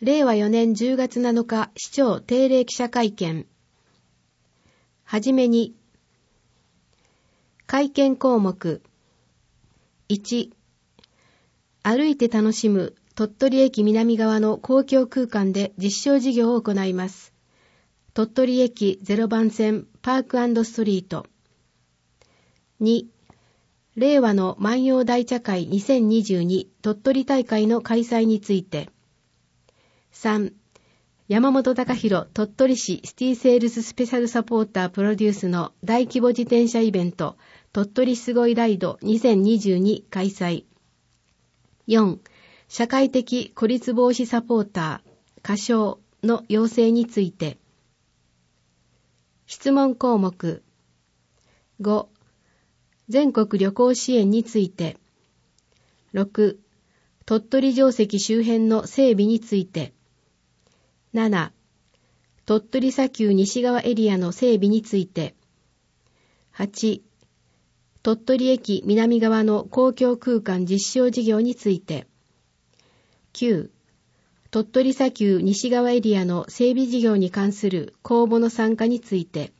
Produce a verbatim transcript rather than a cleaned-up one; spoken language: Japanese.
れいわよねんじゅうがつなのか市長定例記者会見。はじめに、会見項目。いち、歩いて楽しむ鳥取駅南側の公共空間で実証事業を行います。鳥取駅ゼロばん線パーク&ストリート。に、令和の万葉大茶会にせんにじゅうに鳥取大会の開催について。さん、山本隆弘鳥取市シティセールススペシャルサポータープロデュースの大規模自転車イベント鳥取すごいライドにせんにじゅうに開催。よん、社会的孤立防止サポーター歌唱の要請について。質問項目。ご、全国旅行支援について。ろく、鳥取城跡周辺の整備について。なな、鳥取砂丘西側エリアの整備について。はち、鳥取駅南側の公共空間実証事業について。きゅう、鳥取砂丘西側エリアの整備事業に関する公募の参加について。